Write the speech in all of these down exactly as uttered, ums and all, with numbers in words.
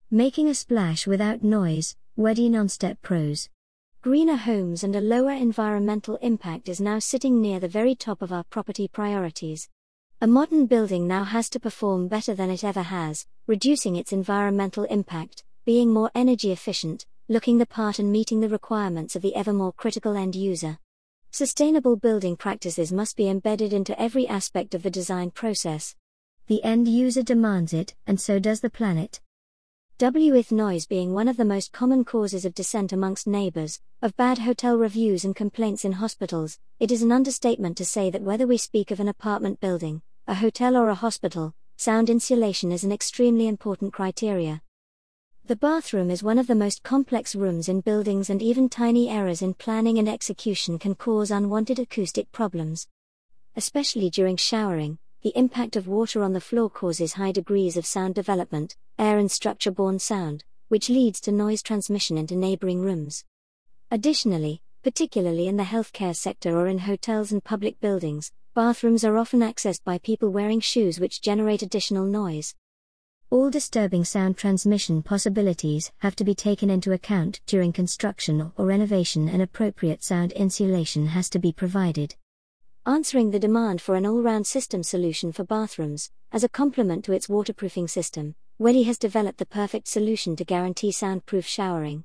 Making a splash without noise, Wedi Non-Step Pros. Greener homes and a lower environmental impact is now sitting near the very top of our property priorities. A modern building now has to perform better than it ever has, reducing its environmental impact, being more energy efficient, looking the part and meeting the requirements of the ever more critical end user. Sustainable building practices must be embedded into every aspect of the design process. The end user demands it, and so does the planet. With noise being one of the most common causes of dissent amongst neighbors, of bad hotel reviews and complaints in hospitals, it is an understatement to say that whether we speak of an apartment building, a hotel or a hospital, sound insulation is an extremely important criteria. The bathroom is one of the most complex rooms in buildings, and even tiny errors in planning and execution can cause unwanted acoustic problems. Especially during showering, the impact of water on the floor causes high degrees of sound development, air and structure-borne sound, which leads to noise transmission into neighboring rooms. Additionally, particularly in the healthcare sector or in hotels and public buildings, bathrooms are often accessed by people wearing shoes which generate additional noise. All disturbing sound transmission possibilities have to be taken into account during construction or renovation, and appropriate sound insulation has to be provided. Answering the demand for an all-round system solution for bathrooms, as a complement to its waterproofing system, Wedi has developed the perfect solution to guarantee soundproof showering.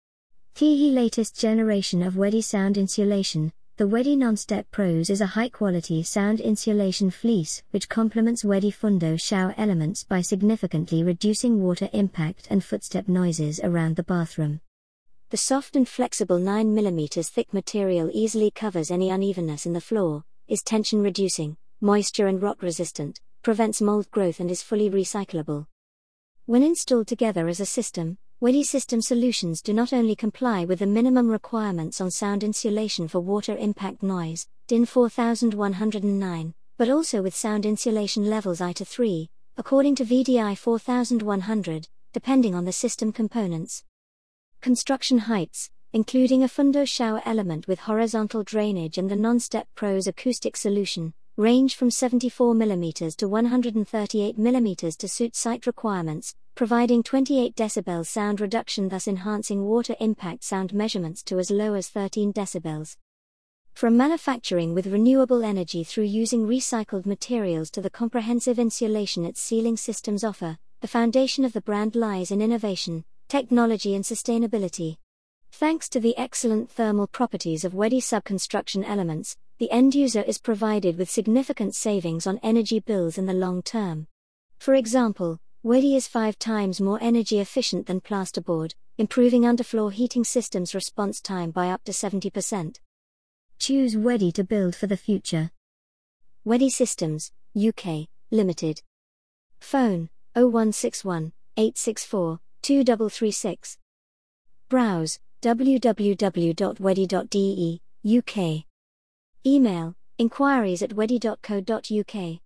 The latest generation of Wedi sound insulation, the Wedi Non-Step Pros, is a high-quality sound insulation fleece which complements Wedi Fundo shower elements by significantly reducing water impact and footstep noises around the bathroom. The soft and flexible nine millimeter thick material easily covers any unevenness in the floor, is tension-reducing, moisture and rot-resistant, prevents mold growth and is fully recyclable. When installed together as a system, Wedi system solutions do not only comply with the minimum requirements on sound insulation for water impact noise, D I N four thousand one hundred nine, but also with sound insulation levels I to three, according to V D I four thousand one hundred, depending on the system components. Construction heights, including a Fundo shower element with horizontal drainage and the Non-Step Pros acoustic solution, range from seventy-four millimeters to one hundred thirty-eight millimeters to suit site requirements, providing twenty-eight decibel sound reduction, thus enhancing water impact sound measurements to as low as thirteen decibels. From manufacturing with renewable energy through using recycled materials to the comprehensive insulation its ceiling systems offer, the foundation of the brand lies in innovation, technology and sustainability. Thanks to the excellent thermal properties of Wedi sub-construction elements, the end user is provided with significant savings on energy bills in the long term. For example, Wedi is five times more energy efficient than plasterboard, improving underfloor heating systems response time by up to seventy percent. Choose Wedi to build for the future. Wedi Systems, U K, Limited. Phone, oh one six one, eight six four, two three three six. Browse, w w w dot wedi dot d e, U K. Email, inquiries at wedi dot co dot u k.